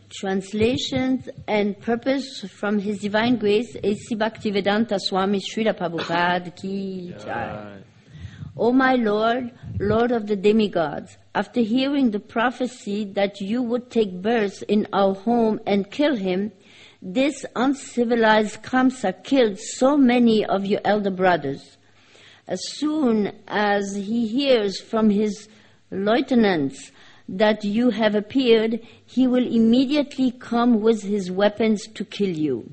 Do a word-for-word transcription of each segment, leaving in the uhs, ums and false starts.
Translations and purpose from His Divine Grace, A C Bhaktivedanta Swami Srila Prabhupada Ki Jai. O my Lord, Lord of the demigods, after hearing the prophecy that you would take birth in our home and kill him, this uncivilized Kamsa killed so many of your elder brothers. As soon as he hears from his lieutenants that you have appeared, he will immediately come with his weapons to kill you.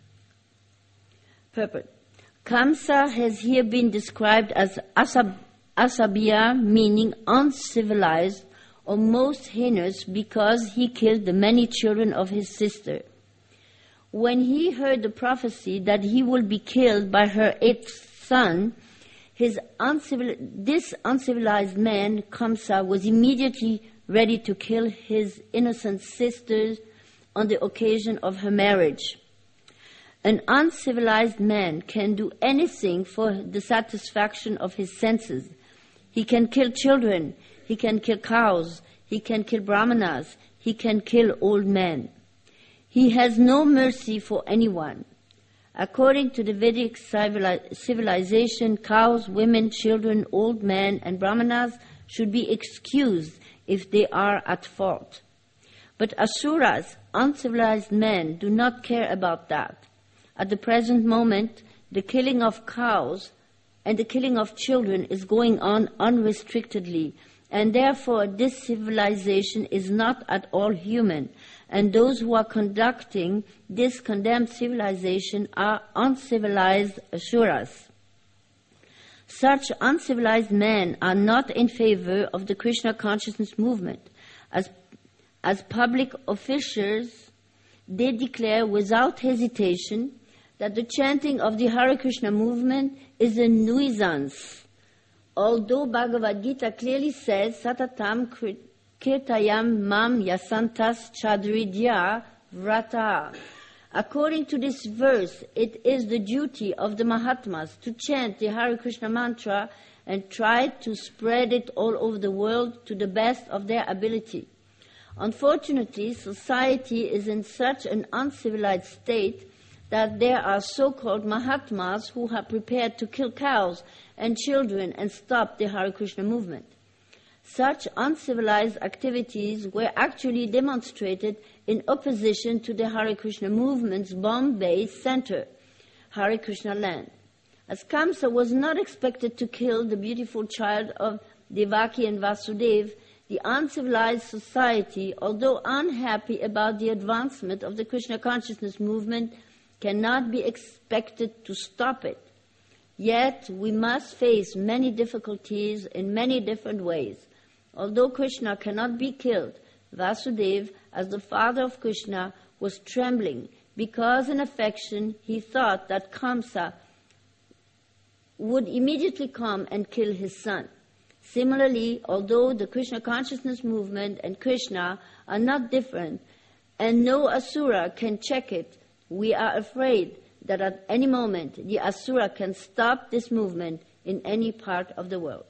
Purport. Kamsa has here been described as asab, asabya, meaning uncivilized or most heinous, because he killed the many children of his sister. When he heard the prophecy that he will be killed by her eighth son, his uncivil, this uncivilized man, Kamsa, was immediately ready to kill his innocent sisters on the occasion of her marriage. An uncivilized man can do anything for the satisfaction of his senses. He can kill children, he can kill cows, he can kill brahmanas, he can kill old men. He has no mercy for anyone. According to the Vedic civilization, cows, women, children, old men, and brahmanas should be excused if they are at fault. But asuras, uncivilized men, do not care about that. At the present moment, the killing of cows and the killing of children is going on unrestrictedly, and therefore this civilization is not at all human, and those who are conducting this condemned civilization are uncivilized asuras. Such uncivilized men are not in favor of the Krishna consciousness movement. As, as public officials, they declare without hesitation that the chanting of the Hare Krishna movement is a nuisance. Although Bhagavad Gita clearly says, Satatam kirtayam mam yasantas chadridya vrata. According to this verse, it is the duty of the Mahatmas to chant the Hare Krishna mantra and try to spread it all over the world to the best of their ability. Unfortunately, society is in such an uncivilized state that there are so-called Mahatmas who are prepared to kill cows and children and stop the Hare Krishna movement. Such uncivilized activities were actually demonstrated in opposition to the Hare Krishna movement's Bombay center, Hare Krishna land. As Kamsa was not expected to kill the beautiful child of Devaki and Vasudeva, the uncivilized society, although unhappy about the advancement of the Krishna consciousness movement, cannot be expected to stop it. Yet we must face many difficulties in many different ways. Although Krishna cannot be killed, Vasudeva, as the father of Krishna, was trembling because in affection he thought that Kamsa would immediately come and kill his son. Similarly, although the Krishna consciousness movement and Krishna are not different and no asura can check it, we are afraid that at any moment the asura can stop this movement in any part of the world.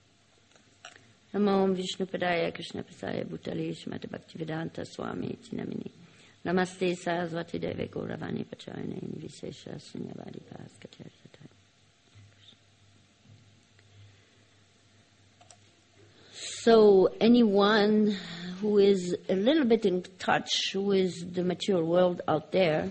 Namo Vishnu Padaya Krishna Pasaya Bhutale Shrimati Bhaktivedanta Swami Iti Namini. Namaste Saraswati Deve Gauravani Pacharane Nivishesha Sunyavadi Bhaskatya. So anyone who is a little bit in touch with the material world out there,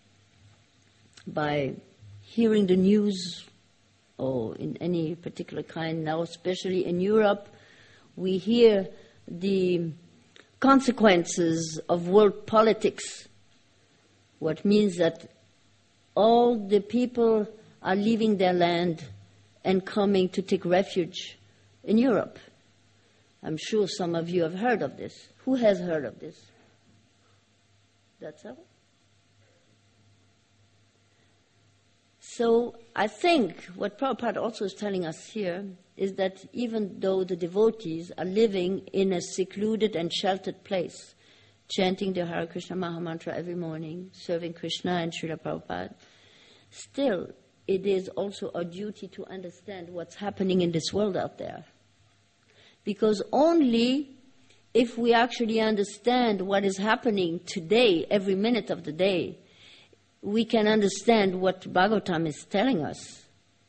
by hearing the news or in any particular kind, now especially in Europe, we hear the consequences of world politics, what means that all the people are leaving their land and coming to take refuge in Europe. I'm sure some of you have heard of this. Who has heard of this? That's all? So I think what Prabhupada also is telling us here is that even though the devotees are living in a secluded and sheltered place, chanting the Hare Krishna Mahamantra every morning, serving Krishna and Srila Prabhupada, still it is also our duty to understand what's happening in this world out there. Because only if we actually understand what is happening today, every minute of the day, we can understand what Bhagavatam is telling us.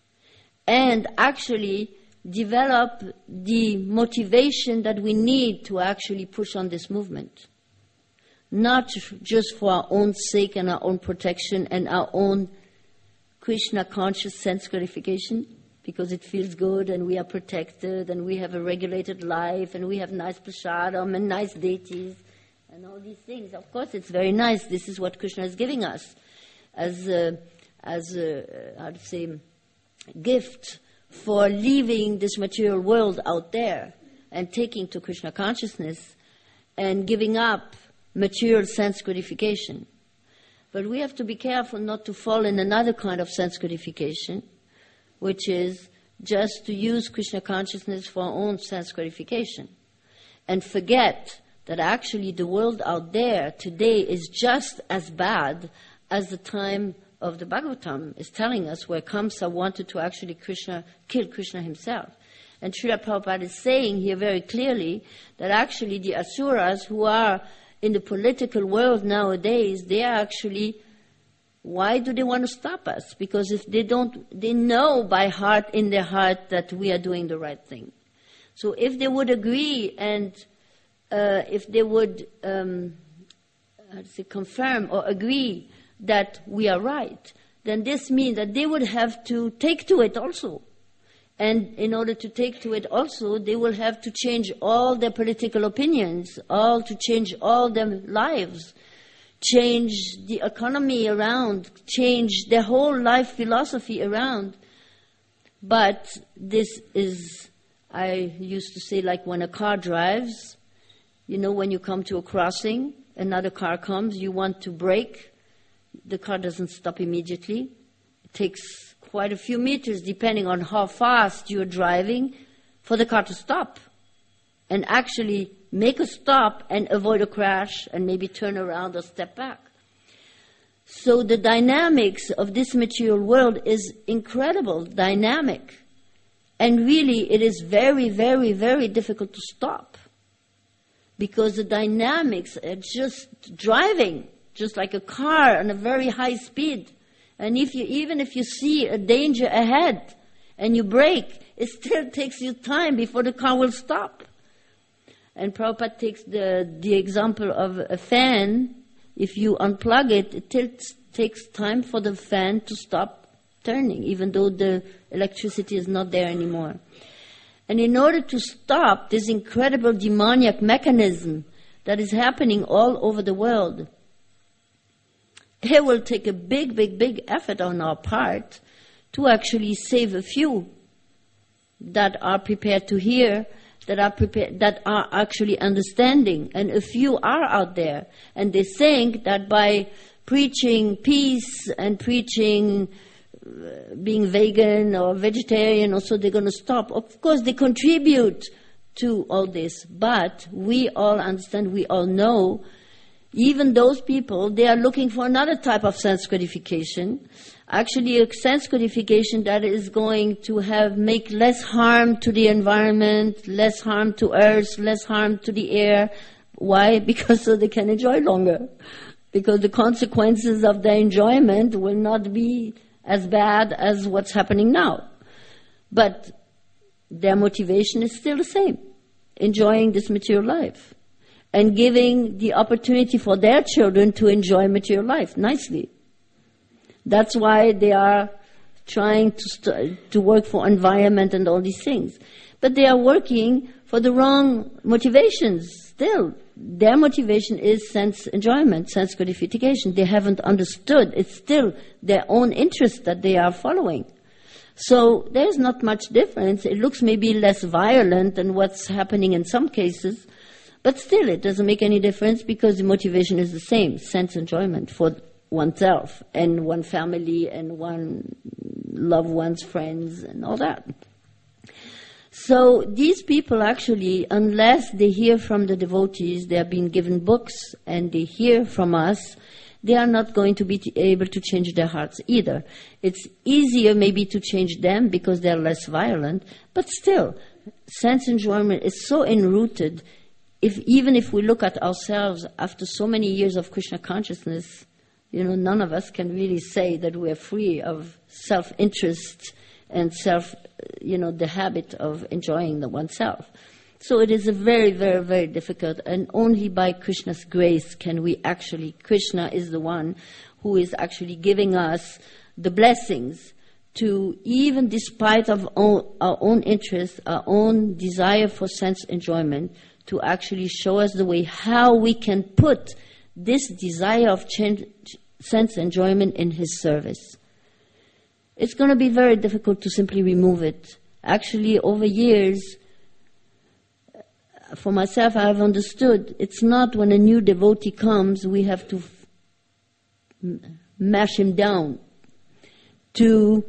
And actually develop the motivation that we need to actually push on this movement. Not just for our own sake and our own protection and our own Krishna conscious sense gratification, because it feels good and we are protected and we have a regulated life and we have nice prasadam and nice deities and all these things. Of course, it's very nice. This is what Krishna is giving us as a, as a, how to say, gift for leaving this material world out there and taking to Krishna consciousness and giving up material sense gratification. But we have to be careful not to fall in another kind of sense gratification, which is just to use Krishna consciousness for our own sense gratification and forget that actually the world out there today is just as bad as the time of the Bhagavatam is telling us, where Kamsa wanted to actually Krishna kill Krishna himself. And Srila Prabhupada is saying here very clearly that actually the Asuras who are in the political world nowadays, they are actually, why do they want to stop us? Because if they don't, they know by heart, in their heart, that we are doing the right thing. So if they would agree and uh, if they would um, how to say, confirm or agree that we are right, then this means that they would have to take to it also. And in order to take to it also, they will have to change all their political opinions, all to change all their lives, change the economy around, change their whole life philosophy around. But this is, I used to say, like when a car drives, you know, when you come to a crossing, another car comes, you want to brake, the car doesn't stop immediately. It takes quite a few meters, depending on how fast you're driving, for the car to stop and actually make a stop and avoid a crash and maybe turn around or step back. So the dynamics of this material world is incredible, dynamic. And really it is very, very, very difficult to stop, because the dynamics are just driving, just like a car on a very high speed. And if you, even if you see a danger ahead and you brake, it still takes you time before the car will stop. And Prabhupada takes the, the example of a fan. If you unplug it, it takes, takes time for the fan to stop turning, even though the electricity is not there anymore. And in order to stop this incredible demoniac mechanism that is happening all over the world, it will take a big, big, big effort on our part to actually save a few that are prepared to hear, that are prepared, that are actually understanding. And a few are out there, and they think that by preaching peace and preaching uh, being vegan or vegetarian, also they're going to stop. Of course, they contribute to all this, but we all understand, we all know, even those people, they are looking for another type of sense gratification. Actually, a sense gratification that is going to have make less harm to the environment, less harm to earth, less harm to the air. Why? Because so they can enjoy longer. Because the consequences of their enjoyment will not be as bad as what's happening now. But their motivation is still the same, enjoying this material life and giving the opportunity for their children to enjoy material life nicely. That's why they are trying to st- to work for environment and all these things. But they are working for the wrong motivations still. Their motivation is sense enjoyment, sense gratification. They haven't understood. It's still their own interest that they are following. So there's not much difference. It looks maybe less violent than what's happening in some cases, but still it doesn't make any difference because the motivation is the same, sense enjoyment for oneself and one family and one loved one's friends and all that. So these people actually, unless they hear from the devotees, they have been given books and they hear from us, they are not going to be t- able to change their hearts either. It's easier maybe to change them because they're less violent, but still, sense enjoyment is so enrooted if even if we look at ourselves after so many years of Krishna consciousness, you know, none of us can really say that we're free of self-interest and self, you know, the habit of enjoying the oneself. So it is a very, very, very difficult, and only by Krishna's grace can we actually, Krishna is the one who is actually giving us the blessings to, even despite of own, our own interest, our own desire for sense enjoyment, to actually show us the way how we can put this desire of change, sense enjoyment in His service. It's going to be very difficult to simply remove it. Actually, over years, for myself, I have understood it's not when a new devotee comes, we have to f- mash him down, to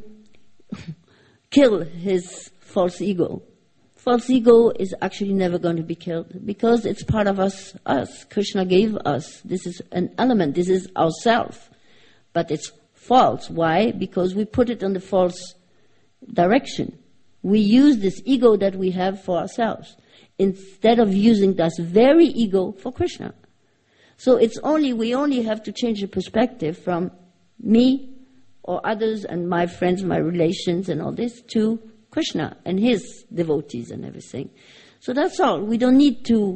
kill his false ego. False ego is actually never going to be killed because it's part of us. Us. Krishna gave us. This is an element. This is ourself. But it's false. Why? Because we put it in the false direction. We use this ego that we have for ourselves instead of using that very ego for Krishna. So it's only, we only have to change the perspective from me or others and my friends, my relations and all this to Krishna and His devotees and everything. So that's all. We don't need to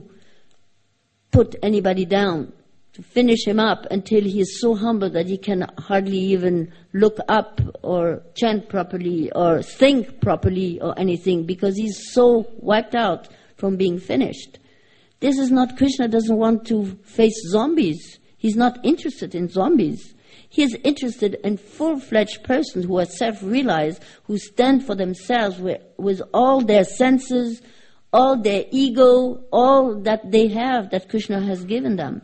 put anybody down, to finish him up until he is so humble that he can hardly even look up or chant properly or think properly or anything because he's so wiped out from being finished. This is not, Krishna doesn't want to face zombies. He's not interested in zombies. He is interested in full-fledged persons who are self-realized, who stand for themselves with, with all their senses, all their ego, all that they have that Krishna has given them.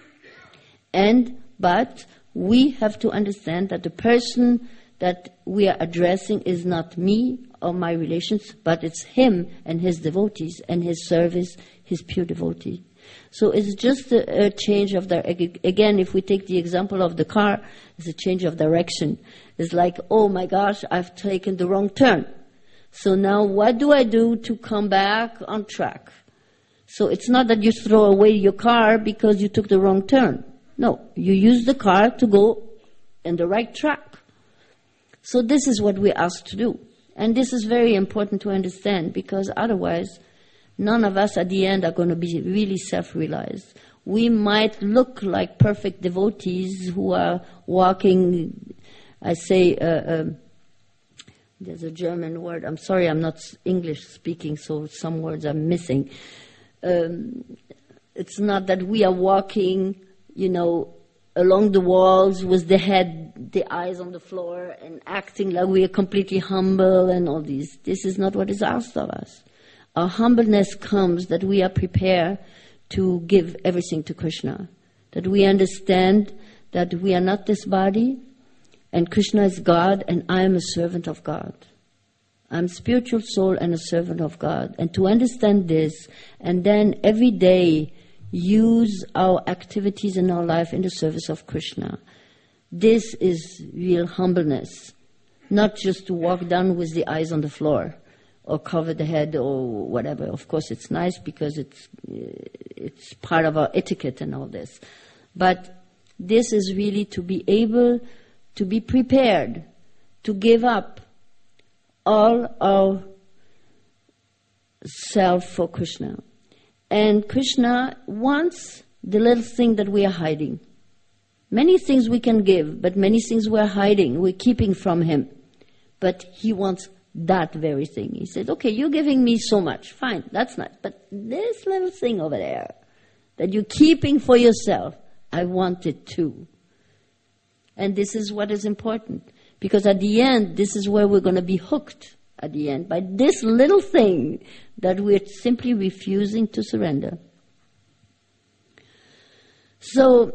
And, but we have to understand that the person that we are addressing is not me or my relations, but it's him and his devotees and his service, his pure devotee. So it's just a, a change of direction. Again, if we take the example of the car, it's a change of direction. It's like, oh my gosh, I've taken the wrong turn. So now what do I do to come back on track? So it's not that you throw away your car because you took the wrong turn. No, you use the car to go in the right track. So this is what we're asked to do. And this is very important to understand because otherwise none of us at the end are going to be really self-realized. We might look like perfect devotees who are walking, I say, uh, um, there's a German word, I'm sorry, I'm not English speaking, so some words I'm missing. Um, it's not that we are walking, you know, along the walls with the head, the eyes on the floor and acting like we are completely humble and all these. This is not what is asked of us. Our humbleness comes that we are prepared to give everything to Krishna. That we understand that we are not this body and Krishna is God and I am a servant of God. I'm a spiritual soul and a servant of God. And to understand this and then every day use our activities in our life in the service of Krishna. This is real humbleness. Not just to walk down with the eyes on the floor or cover the head or whatever. Of course, it's nice because it's it's part of our etiquette and all this. But this is really to be able to be prepared to give up all our self for Krishna. And Krishna wants the little thing that we are hiding. Many things we can give, but many things we're hiding, we're keeping from Him. But He wants that very thing. He said, okay, you're giving me so much. Fine, that's nice. But this little thing over there that you're keeping for yourself, I want it too. And this is what is important. Because at the end, this is where we're going to be hooked at the end. By this little thing that we're simply refusing to surrender. So,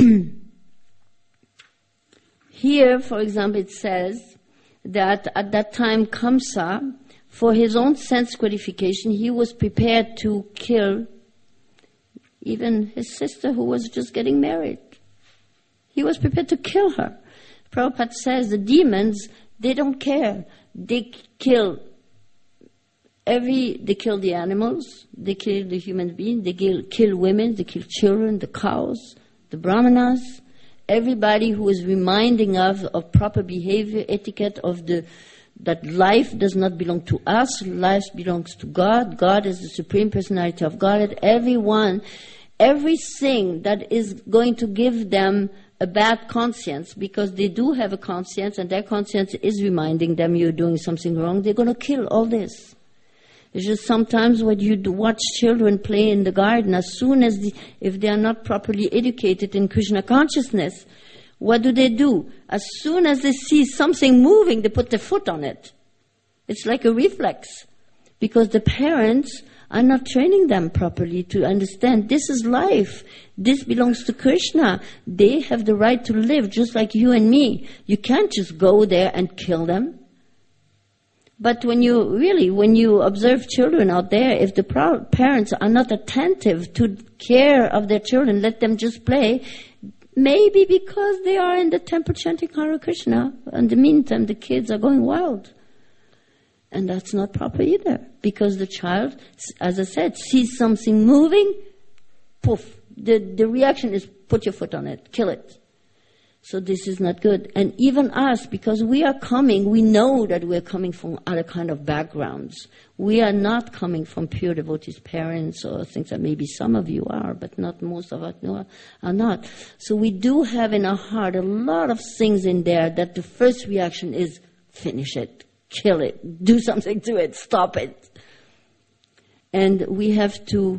here, for example, it says that at that time Kamsa, for his own sense gratification, he was prepared to kill even his sister who was just getting married. He was prepared to kill her. Prabhupada says the demons, they don't care. They kill Every, they kill the animals, they kill the human being, they kill, kill women, they kill children, the cows, the brahmanas, everybody who is reminding us of proper behavior, etiquette, of the that life does not belong to us, life belongs to God. God is the Supreme Personality of Godhead. Everyone, everything that is going to give them a bad conscience, because they do have a conscience and their conscience is reminding them you're doing something wrong, they're going to kill all this. It's just sometimes when you do watch children play in the garden, as soon as, the, if they are not properly educated in Krishna consciousness, what do they do? As soon as they see something moving, they put their foot on it. It's like a reflex. Because the parents are not training them properly to understand this is life. This belongs to Krishna. They have the right to live just like you and me. You can't just go there and kill them. But when you really, when you observe children out there, if the pro- parents are not attentive to care of their children, let them just play, maybe because they are in the temple chanting Hare Krishna, in the meantime the kids are going wild. And that's not proper either, because the child, as I said, sees something moving, poof, the, the reaction is put your foot on it, kill it. So this is not good. And even us, because we are coming, we know that we're coming from other kind of backgrounds. We are not coming from pure devotees' parents or things that maybe some of you are, but not most of us are not. So we do have in our heart a lot of things in there that the first reaction is finish it, kill it, do something to it, stop it. And we have to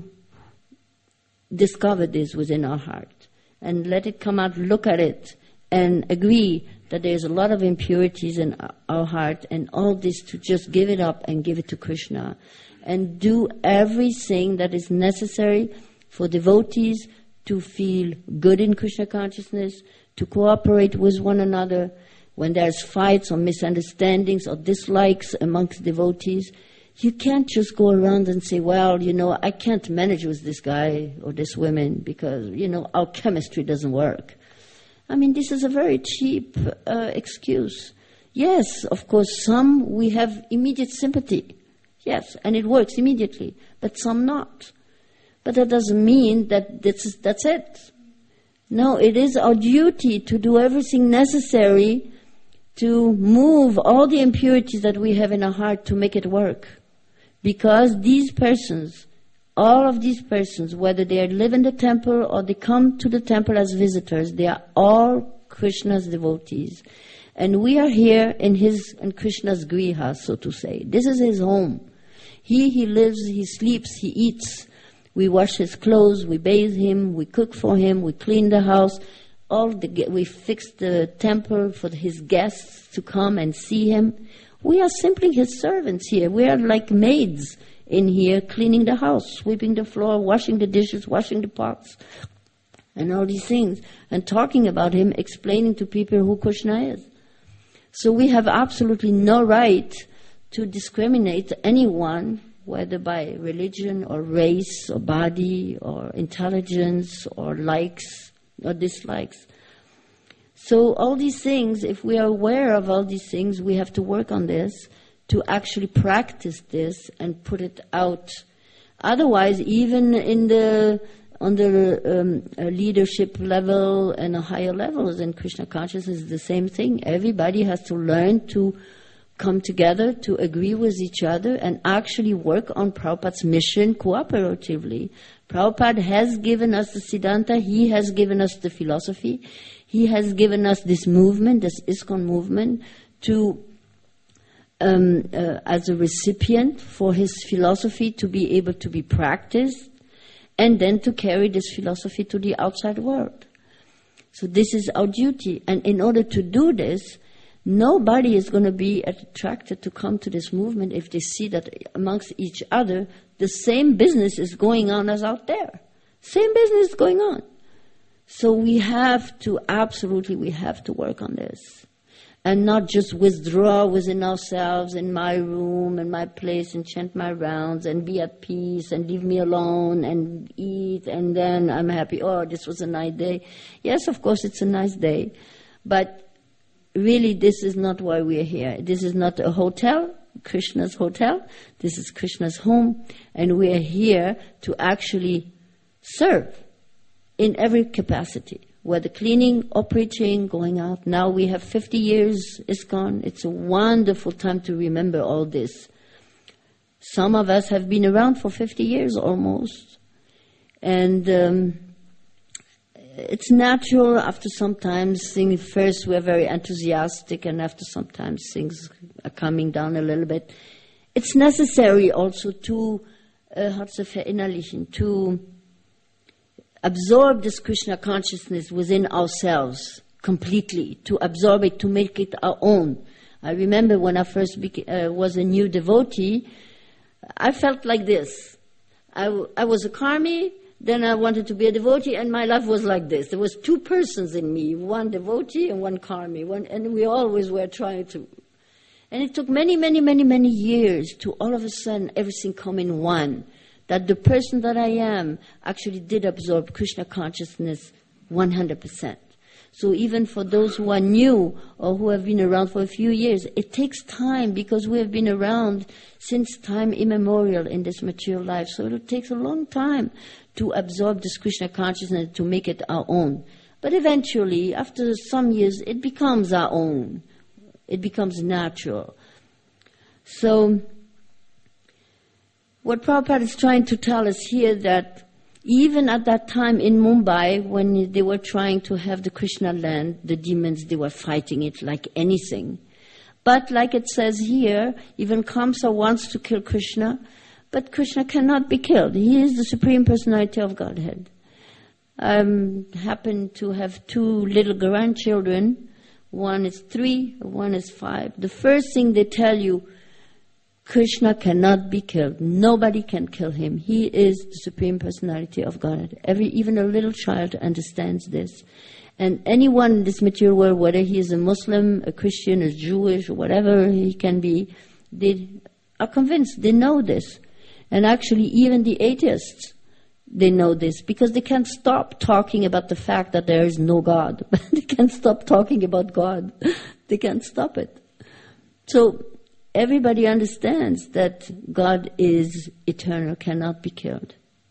discover this within our heart and let it come out, look at it, and agree that there's a lot of impurities in our heart, and all this to just give it up and give it to Krishna. And do everything that is necessary for devotees to feel good in Krishna consciousness, to cooperate with one another when there's fights or misunderstandings or dislikes amongst devotees. You can't just go around and say, well, you know, I can't manage with this guy or this woman because, you know, our chemistry doesn't work. I mean, this is a very cheap uh, excuse. Yes, of course, some we have immediate sympathy. Yes, and it works immediately, but some not. But that doesn't mean that that's, that's it. No, it is our duty to do everything necessary to move all the impurities that we have in our heart to make it work. Because these persons, all of these persons, whether they live in the temple or they come to the temple as visitors, they are all Krishna's devotees. And we are here in his, in Krishna's griha, so to say. This is his home. He, he lives, he sleeps, he eats. We wash his clothes, we bathe him, we cook for him, we clean the house. All the, we fix the temple for his guests to come and see him. We are simply his servants here. We are like maids in here, cleaning the house, sweeping the floor, washing the dishes, washing the pots, and all these things, and talking about him, explaining to people who Krishna is. So we have absolutely no right to discriminate anyone, whether by religion or race or body or intelligence or likes or dislikes. So all these things, if we are aware of all these things, we have to work on this, to actually practice this and put it out. Otherwise, even in the on the um, leadership level and higher levels in Krishna consciousness, is the same thing. Everybody has to learn to come together, to agree with each other, and actually work on Prabhupada's mission cooperatively. Prabhupada has given us the Siddhanta, he has given us the philosophy, he has given us this movement, this ISKCON movement, to Um, uh, as a recipient for his philosophy to be able to be practiced, and then to carry this philosophy to the outside world. So this is our duty. And in order to do this, nobody is going to be attracted to come to this movement if they see that amongst each other, the same business is going on as out there. Same business is going on. So we have to, absolutely, we have to work on this. And not just withdraw within ourselves in my room and my place and chant my rounds and be at peace and leave me alone and eat and then I'm happy. Oh, this was a nice day. Yes, of course, it's a nice day. But really, this is not why we are here. This is not a hotel. Krishna's hotel. This is Krishna's home. And we are here to actually serve in every capacity. Whether cleaning, operating, going out. Now we have fifty years is gone. It's a wonderful time to remember all this. Some of us have been around for fifty years almost. And um, it's natural after sometimes things, first we're very enthusiastic and after sometimes things are coming down a little bit. It's necessary also to, uh, how to verinnerlichen, to absorb this Krishna consciousness within ourselves completely, to absorb it, to make it our own. I remember when I first beca- uh, was a new devotee, I felt like this. I, w- I was a karmi, then I wanted to be a devotee, and my life was like this. There was two persons in me, one devotee and one karmi, one, and we always were trying to. And it took many, many, many, many years to all of a sudden everything come in one. That the person that I am actually did absorb Krishna consciousness one hundred percent. So even for those who are new or who have been around for a few years, it takes time because we have been around since time immemorial in this material life. So it takes a long time to absorb this Krishna consciousness, to make it our own. But eventually, after some years, it becomes our own. It becomes natural. So what Prabhupada is trying to tell us here, that even at that time in Mumbai, when they were trying to have the Krishna land, the demons, they were fighting it like anything. But like it says here, even Kamsa wants to kill Krishna, but Krishna cannot be killed. He is the Supreme Personality of Godhead. I um, happen to have two little grandchildren. One is three, one is five. The first thing they tell you, Krishna cannot be killed. Nobody can kill him. He is the Supreme Personality of Godhead. Every, even a little child understands this. And anyone in this material world, whether he is a Muslim, a Christian, a Jewish, or whatever he can be, they are convinced, they know this. And actually, even the atheists, they know this, because they can't stop talking about the fact that there is no God. They can't stop talking about God. They can't stop it. So everybody understands that God is eternal, cannot be killed.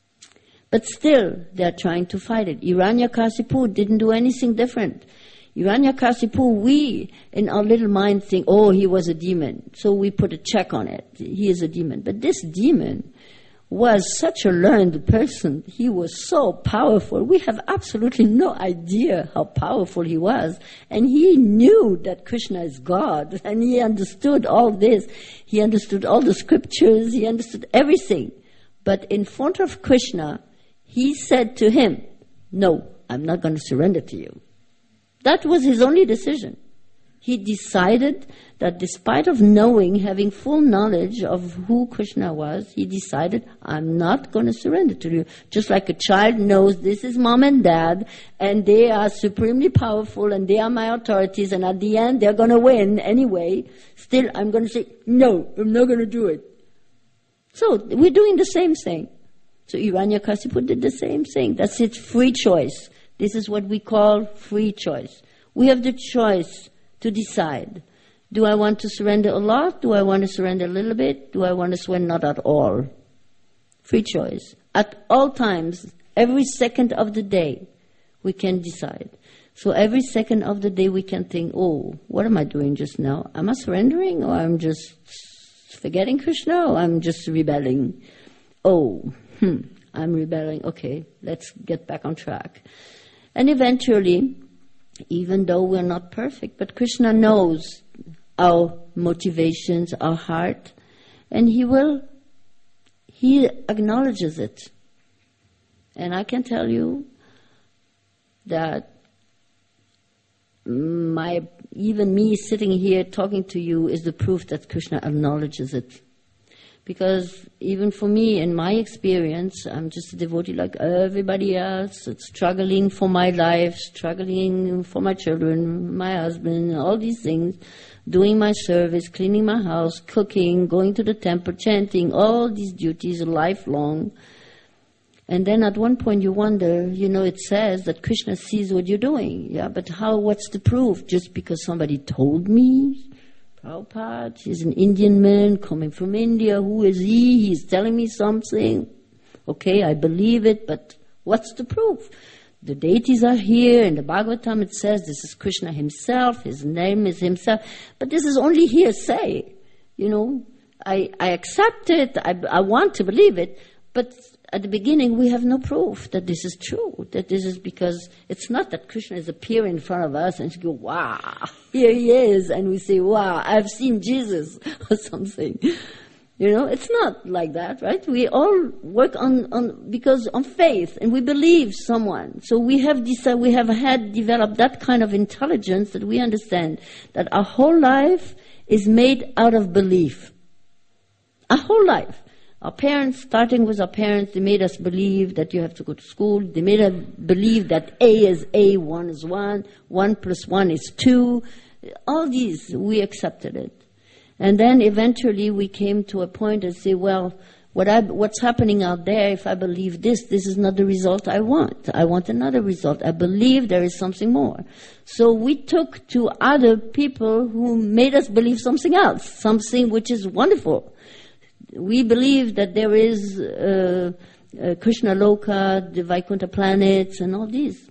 But still, they're trying to fight it. Hiranyakasipu didn't do anything different. Hiranyakasipu, we, in our little mind, think, oh, he was a demon. So we put a check on it. He is a demon. But this demon was such a learned person. He was so powerful. We have absolutely no idea how powerful he was. And he knew that Krishna is God. And he understood all this. He understood all the scriptures. He understood everything. But in front of Krishna, he said to him, no, I'm not going to surrender to you. That was his only decision. He decided that despite of knowing, having full knowledge of who Krishna was, he decided, I'm not going to surrender to you. Just like a child knows this is mom and dad, and they are supremely powerful, and they are my authorities, and at the end they're going to win anyway. Still, I'm going to say, no, I'm not going to do it. So we're doing the same thing. So Hiranyakasipu did the same thing. That's its free choice. This is what we call free choice. We have the choice to decide. Do I want to surrender a lot? Do I want to surrender a little bit? Do I want to surrender not at all? Free choice. At all times, every second of the day, we can decide. So every second of the day we can think, oh, what am I doing just now? Am I surrendering, or I'm just forgetting Krishna, or I'm just rebelling? Oh, hmm, I'm rebelling. Okay, let's get back on track. And eventually, even though we're not perfect, but Krishna knows our motivations, our heart, and he will, he acknowledges it. And I can tell you that my, even me sitting here talking to you is the proof that Krishna acknowledges it. Because even for me, in my experience, I'm just a devotee like everybody else, struggling for my life, struggling for my children, my husband, all these things, doing my service, cleaning my house, cooking, going to the temple, chanting, all these duties lifelong. And then at one point you wonder, you know, it says that Krishna sees what you're doing. Yeah, but how, what's the proof? Just because somebody told me? Prabhupada, he's an Indian man coming from India. Who is he? He's telling me something. Okay, I believe it, but what's the proof? The deities are here. In the Bhagavatam it says this is Krishna himself. His name is himself. But this is only hearsay. You know, I, I accept it. I, I want to believe it. But at the beginning, we have no proof that this is true, that this is because it's not that Krishna is appearing in front of us and you go, wow, here he is. And we say, wow, I've seen Jesus or something. You know, it's not like that, right? We all work on, on because on faith and we believe someone. So we have decided, we have had developed that kind of intelligence that we understand that our whole life is made out of belief. Our whole life. Our parents, starting with our parents, they made us believe that you have to go to school. They made us believe that A is A, one is one, one plus one is two. All these, we accepted it. And then eventually we came to a point and say, well, what I, what's happening out there, if I believe this, this is not the result I want. I want another result. I believe there is something more. So we took to other people who made us believe something else, something which is wonderful. We believe that there is uh, uh, Krishna Loka, the Vaikuntha planets, and all these.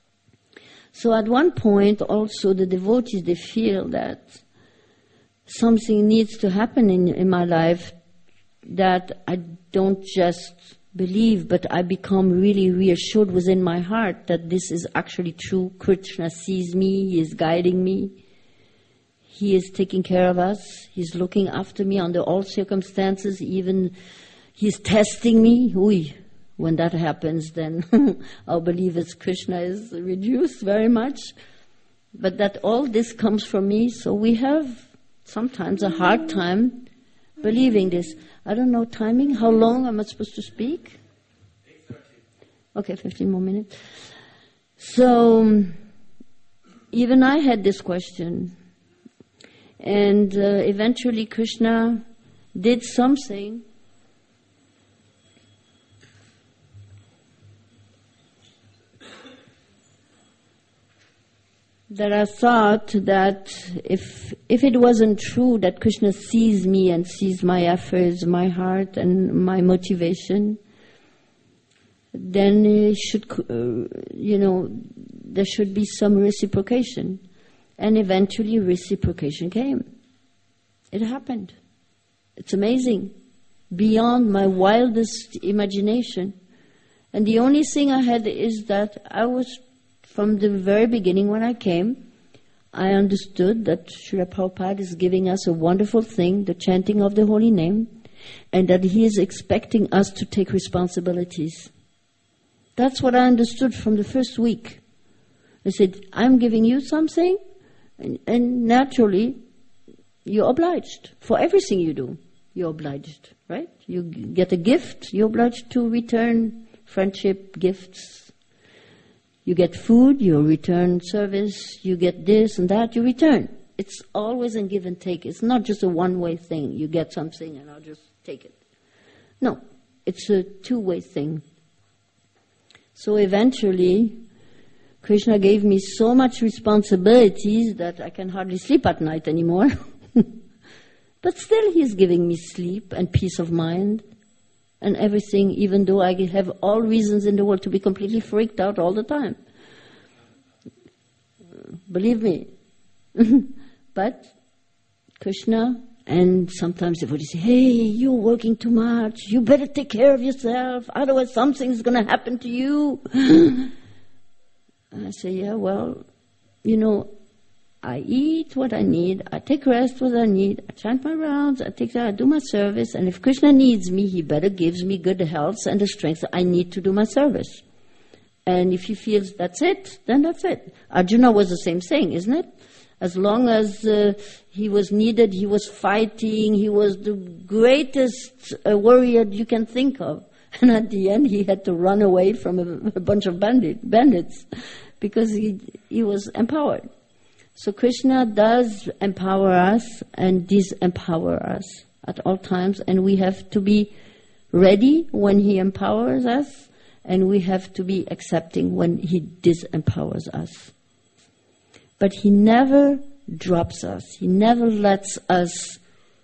So at one point, also, the devotees, they feel that something needs to happen in, in my life, that I don't just believe, but I become really reassured within my heart that this is actually true. Krishna sees me, he is guiding me. He is taking care of us. He's looking after me under all circumstances. Even he's testing me. Uy, when that happens, then our belief in Krishna is reduced very much. But that all this comes from me, so we have sometimes a hard time believing this. I don't know timing. How long am I supposed to speak? eight thirty. Okay, fifteen more minutes. So even I had this question. And uh, eventually Krishna did something that I thought that if if it wasn't true that Krishna sees me and sees my efforts, my heart and my motivation, then it should, uh, you know, there should be some reciprocation. And eventually reciprocation came. It happened. It's amazing. Beyond my wildest imagination. And the only thing I had is that I was, from the very beginning when I came, I understood that Srila Prabhupada is giving us a wonderful thing, the chanting of the holy name, and that he is expecting us to take responsibilities. That's what I understood from the first week. I said, I'm giving you something, And, and naturally, you're obliged for everything you do. You're obliged, right? You get a gift, you're obliged to return friendship gifts. You get food, you return service. You get this and that, you return. It's always a give and take. It's not just a one-way thing. You get something and I'll just take it. No, it's a two-way thing. So eventually, Krishna gave me so much responsibilities that I can hardly sleep at night anymore. But still he's giving me sleep and peace of mind and everything, even though I have all reasons in the world to be completely freaked out all the time. Believe me. But Krishna, and sometimes everybody say, hey, you're working too much. You better take care of yourself. Otherwise something's going to happen to you. And I say, yeah, well, you know, I eat what I need, I take rest what I need, I chant my rounds, I take I do my service, and if Krishna needs me, he better gives me good health and the strength I need to do my service. And if he feels that's it, then that's it. Arjuna was the same thing, isn't it? As long as uh, he was needed, he was fighting, he was the greatest uh, warrior you can think of. And at the end, he had to run away from a, a bunch of bandit, bandits because he, he was empowered. So Krishna does empower us and disempower us at all times. And we have to be ready when he empowers us. And we have to be accepting when he disempowers us. But he never drops us. He never lets us,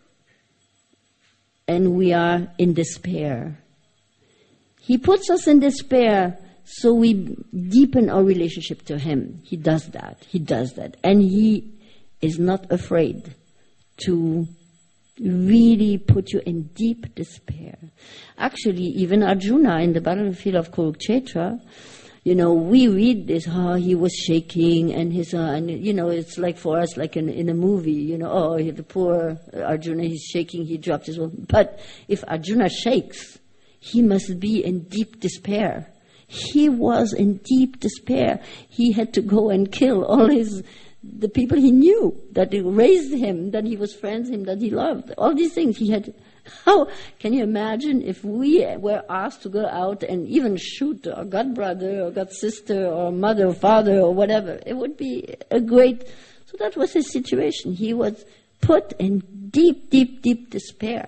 and we are in despair. He puts us in despair so we deepen our relationship to Him. He does that. He does that. And He is not afraid to really put you in deep despair. Actually, even Arjuna in the battlefield of Kurukshetra, you know, we read this, oh, he was shaking, and his, uh, and you know, it's like for us, like in, in a movie, you know, oh, the poor Arjuna, he's shaking, he dropped his weapon. But if Arjuna shakes, he must be in deep despair. He was in deep despair. He had to go and kill all his the people he knew, that raised him, that he was friends him, that he loved. All these things he had. How can you imagine if we were asked to go out and even shoot our god brother or god sister or mother or father or whatever? It would be a great... So that was his situation. He was put in deep, deep, deep despair.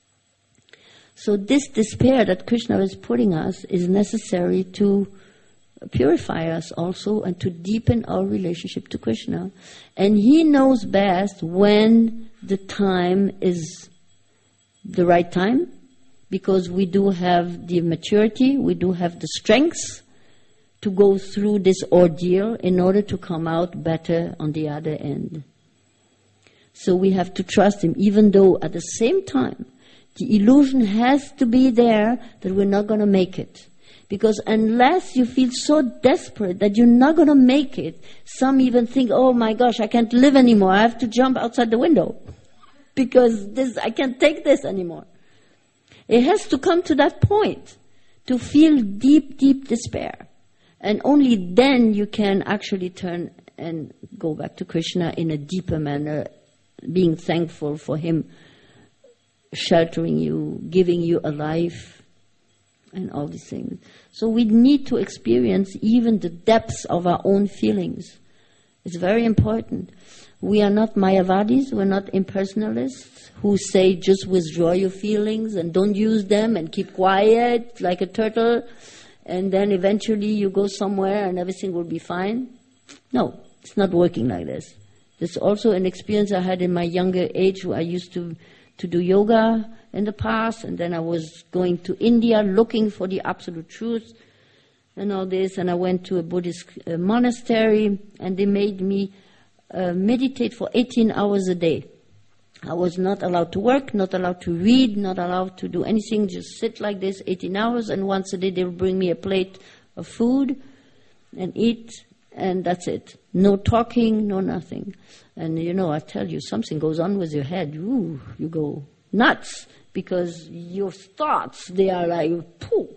So this despair that Krishna is putting us is necessary to purify us also and to deepen our relationship to Krishna. And He knows best when the time is the right time, because we do have the maturity, we do have the strength to go through this ordeal in order to come out better on the other end. So we have to trust Him, even though at the same time the illusion has to be there that we're not going to make it. Because unless you feel so desperate that you're not going to make it, some even think, oh my gosh, I can't live anymore. I have to jump outside the window because this I can't take this anymore. It has to come to that point to feel deep, deep despair. And only then you can actually turn and go back to Krishna in a deeper manner, being thankful for Him sheltering you, giving you a life, and all these things. So we need to experience even the depths of our own feelings. It's very important. We are not Mayavadis, we're not impersonalists who say just withdraw your feelings and don't use them and keep quiet like a turtle, and then eventually you go somewhere and everything will be fine. No, it's not working like this. There's also an experience I had in my younger age where I used to, to do yoga in the past, and then I was going to India looking for the absolute truth and all this, and I went to a Buddhist uh, monastery, and they made me uh, meditate for eighteen hours a day. I was not allowed to work, not allowed to read, not allowed to do anything, just sit like this eighteen hours, and once a day they would bring me a plate of food and eat, and that's it. No talking, no nothing. And you know, I tell you, something goes on with your head. Ooh, you go nuts, because your thoughts, they are like, pooh.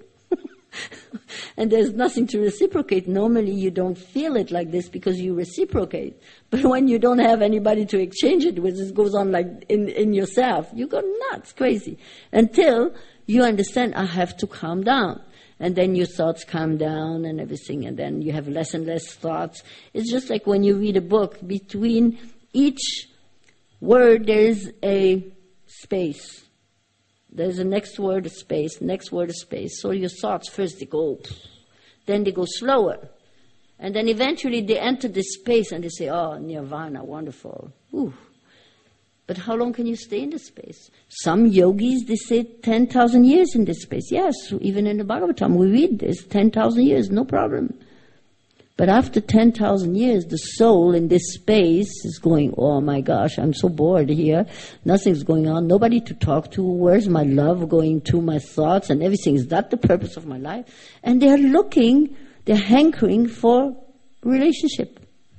And there's nothing to reciprocate. Normally you don't feel it like this because you reciprocate. But when you don't have anybody to exchange it with, it goes on like in, in yourself. You go nuts, crazy. Until you understand, I have to calm down. And then your thoughts calm down and everything, and then you have less and less thoughts. It's just like when you read a book. Between each word there is a space. There's a next word, a space, next word, a space. So your thoughts first they go, then they go slower. And then eventually they enter this space and they say, oh, nirvana, wonderful. Ooh. But how long can you stay in this space? Some yogis, they say ten thousand years in this space. Yes, even in the Bhagavatam we read this, ten thousand years, no problem. But after ten thousand years, the soul in this space is going, oh my gosh, I'm so bored here. Nothing's going on. Nobody to talk to. Where's my love going to, my thoughts and everything? Is that the purpose of my life? And they're looking, they're hankering for relationship.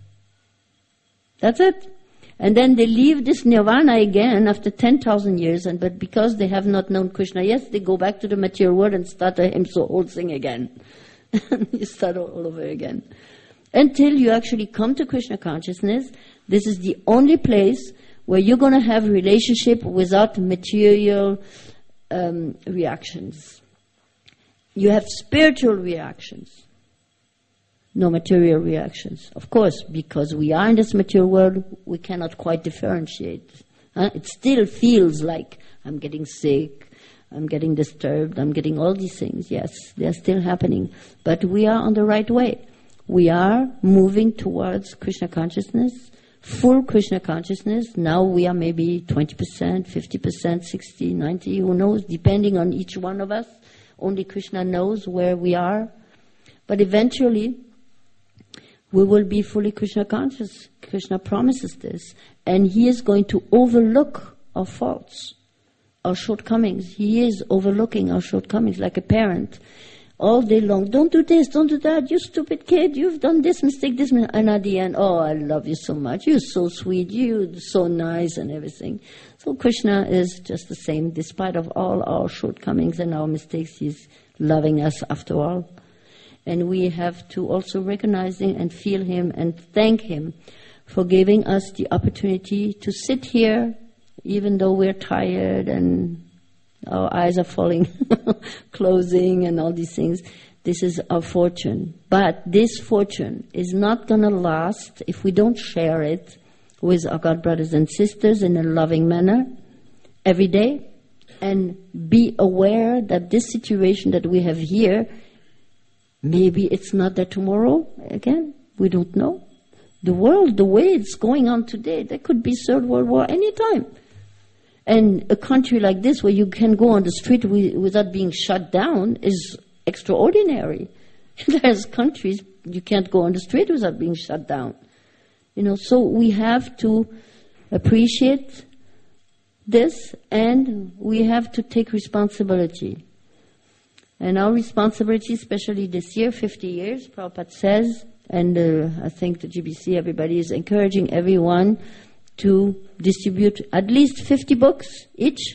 That's it. And then they leave this nirvana again after ten thousand years, and but because they have not known Krishna, yes, they go back to the material world and start a hymn so whole thing again. You start all over again. Until you actually come to Krishna consciousness, this is the only place where you're going to have relationship without material um, reactions. You have spiritual reactions, no material reactions. Of course, because we are in this material world, we cannot quite differentiate. Huh? It still feels like I'm getting sick, I'm getting disturbed, I'm getting all these things. Yes, they're still happening. But we are on the right way. We are moving towards Krishna consciousness full Krishna consciousness. Now we are maybe twenty percent, fifty percent, sixty, ninety, who knows, depending on each one of us. Only Krishna knows where we are. But eventually, we will be fully Krishna conscious. Krishna promises this. And He is going to overlook our faults, our shortcomings. He is overlooking our shortcomings like a parent. All day long, don't do this, don't do that, you stupid kid, you've done this mistake, this mistake. And at the end, oh, I love you so much, you're so sweet, you're so nice and everything. So Krishna is just the same. Despite of all our shortcomings and our mistakes, He's loving us after all. And we have to also recognize Him and feel Him and thank Him for giving us the opportunity to sit here, even though we're tired and our eyes are falling, closing and all these things. This is our fortune. But this fortune is not going to last if we don't share it with our God brothers and sisters in a loving manner every day, and be aware that this situation that we have here, maybe it's not there tomorrow again. We don't know. The world, the way it's going on today, there could be Third World War anytime. And a country like this where you can go on the street wi- without being shut down is extraordinary. There's countries you can't go on the street without being shut down. You know, so we have to appreciate this, and we have to take responsibility. And our responsibility, especially this year, fifty years, Prabhupada says, and uh, I think the G B C, everybody is encouraging everyone to distribute at least fifty books each.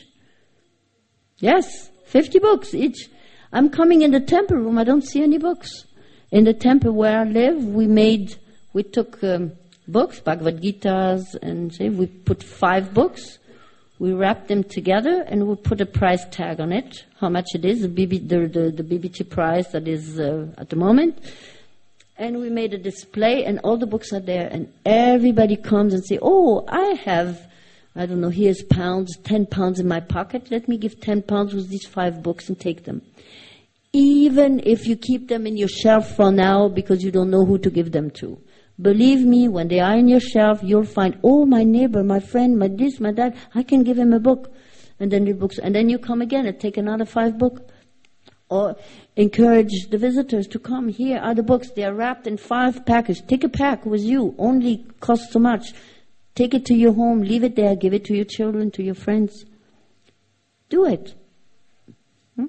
Yes, fifty books each. I'm coming in the temple room, I don't see any books. In the temple where I live, we made, we took um, books, Bhagavad Gitas, and say, we put five books. We wrapped them together and we put a price tag on it, how much it is, the, B B, the, the, the B B T price that is uh, at the moment. And we made a display, and all the books are there, and everybody comes and say, oh, I have, I don't know, here's pounds, ten pounds in my pocket. Let me give ten pounds with these five books and take them. Even if you keep them in your shelf for now because you don't know who to give them to. Believe me, when they are in your shelf, you'll find, oh, my neighbor, my friend, my this, my that, I can give him a book. And then the books, and then you come again and take another five books. Or encourage the visitors to come. Here are the books. They are wrapped in five packages. Take a pack with you. Only costs so much. Take it to your home. Leave it there. Give it to your children, to your friends. Do it. Hmm?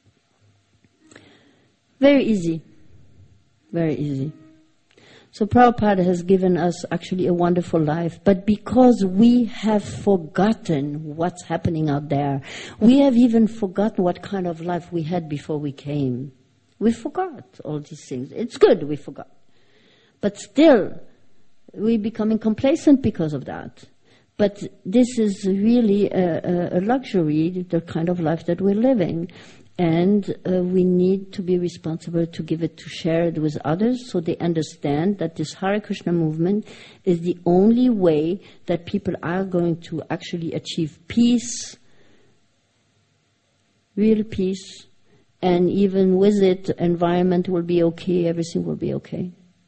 Very easy. Very easy. So Prabhupada has given us actually a wonderful life, but because we have forgotten what's happening out there, we have even forgotten what kind of life we had before we came. We forgot all these things. It's good we forgot. But still, we're becoming complacent because of that. But this is really a, a, a luxury, the kind of life that we're living. And uh, we need to be responsible to give it, to share it with others so they understand that this Hare Krishna movement is the only way that people are going to actually achieve peace, real peace, and even with it, environment will be okay, everything will be okay.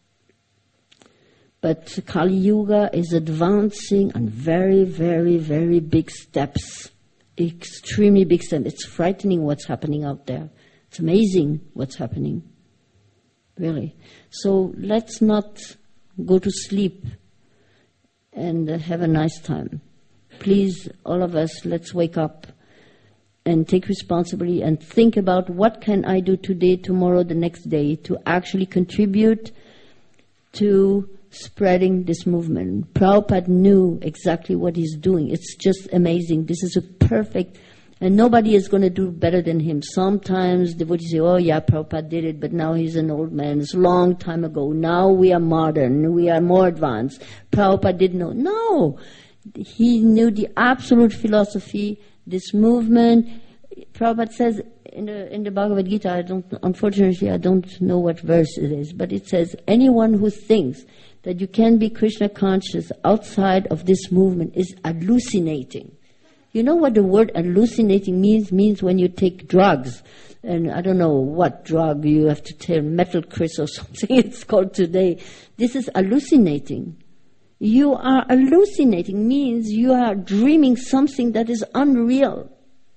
But Kali Yuga is advancing on very, very, very big steps. Extremely big step. It's frightening what's happening out there. It's amazing what's happening. Really. So let's not go to sleep and uh, have a nice time. Please, all of us, let's wake up and take responsibility and think about what can I do today, tomorrow, the next day to actually contribute to spreading this movement. Prabhupada knew exactly what he's doing. It's just amazing. This is a perfect, and nobody is going to do better than him. Sometimes devotees say, oh yeah, Prabhupada did it, but now he's an old man. It's a long time ago. Now we are modern. We are more advanced. Prabhupada didn't know. No. He knew the absolute philosophy, this movement. Prabhupada says in the in the Bhagavad Gita, I don't, unfortunately, I don't know what verse it is, but it says, anyone who thinks that you can be Krishna conscious outside of this movement is hallucinating. You know what the word hallucinating means? Means when you take drugs. And I don't know what drug you have to take, metal Chris or something it's called today. This is hallucinating. You are hallucinating, means you are dreaming something that is unreal.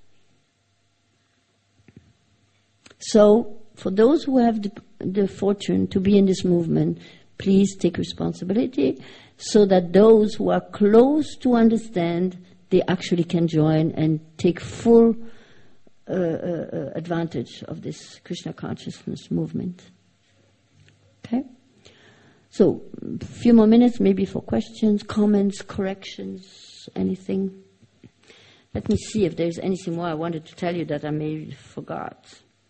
So, for those who have the, the fortune to be in this movement, please take responsibility so that those who are close to understand, they actually can join and take full uh, uh, advantage of this Krishna consciousness movement. Okay? So, a few more minutes maybe for questions, comments, corrections, anything. Let me see if there's anything more I wanted to tell you that I maybe forgot.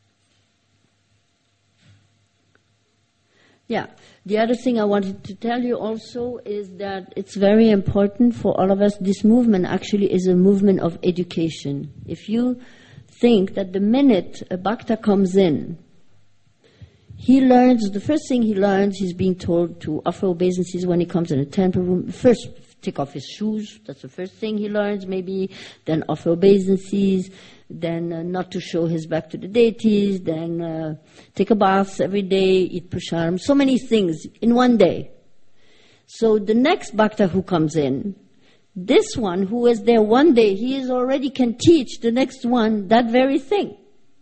Yeah, the other thing I wanted to tell you also is that it's very important for all of us. This movement actually is a movement of education. If you think that the minute a bhakta comes in, he learns, the first thing he learns, he's being told to offer obeisances when he comes in a temple room. First, take off his shoes. That's the first thing he learns, maybe. Then offer obeisances. Then uh, not to show his back to the deities. Then uh, take a bath every day, eat prasadam. So many things in one day. So the next bhakta who comes in, this one who is there one day, he is already can teach the next one that very thing.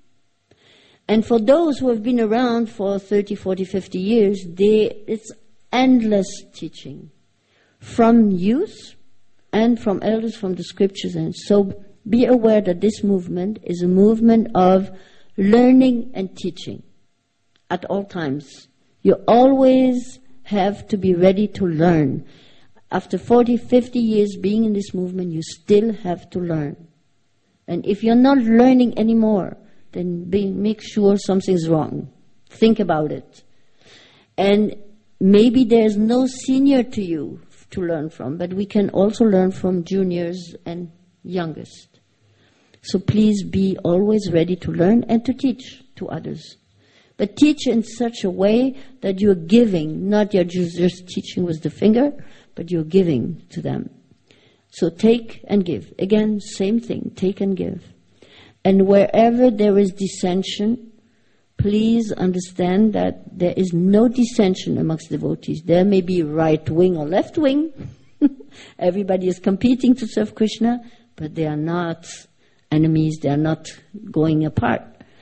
And for those who have been around for thirty, forty, fifty years, they, it's endless teaching. From youth and from elders, from the scriptures. And so be aware that this movement is a movement of learning and teaching at all times. You always have to be ready to learn. After forty, fifty years being in this movement, you still have to learn. And if you're not learning anymore, then be, make sure something's wrong. Think about it. And maybe there's no senior to you to learn from, but we can also learn from juniors and youngest. So please be always ready to learn and to teach to others. But teach in such a way that you're giving, not you're just teaching with the finger, but you're giving to them. So take and give. Again, same thing, take and give. And wherever there is dissension, please understand that there is no dissension amongst devotees. There may be right wing or left wing. Everybody is competing to serve Krishna, but they are not enemies. They are not going apart.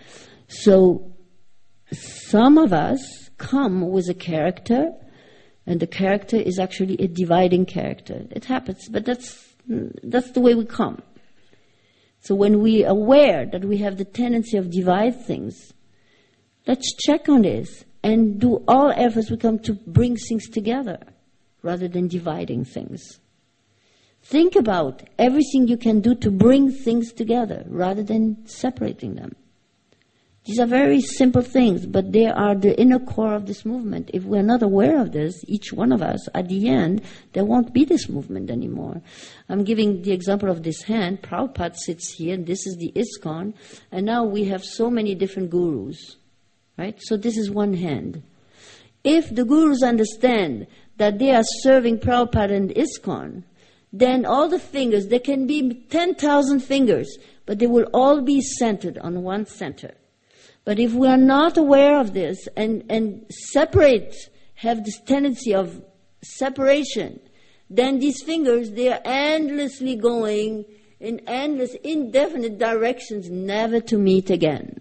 So some of us come with a character, and the character is actually a dividing character. It happens, but that's that's the way we come. So when we are aware that we have the tendency of divide things, let's check on this and do all efforts we come to bring things together rather than dividing things. Think about everything you can do to bring things together rather than separating them. These are very simple things, but they are the inner core of this movement. If we're not aware of this, each one of us, at the end, there won't be this movement anymore. I'm giving the example of this hand. Prabhupada sits here, and this is the ISKCON, and now we have so many different gurus, right? So this is one hand. If the gurus understand that they are serving Prabhupada and ISKCON, then all the fingers, there can be ten thousand fingers, but they will all be centered on one center. But if we are not aware of this and, and separate, have this tendency of separation, then these fingers, they are endlessly going in endless, indefinite directions, never to meet again.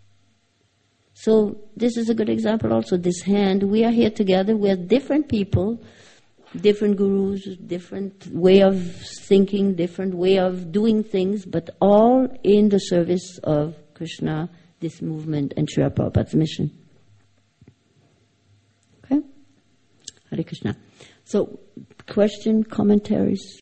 So this is a good example also, this hand. We are here together. We are different people, different gurus, different way of thinking, different way of doing things, but all in the service of Krishna, this movement, and Srila Prabhupada's mission. Okay? Hare Krishna. So, question, commentaries?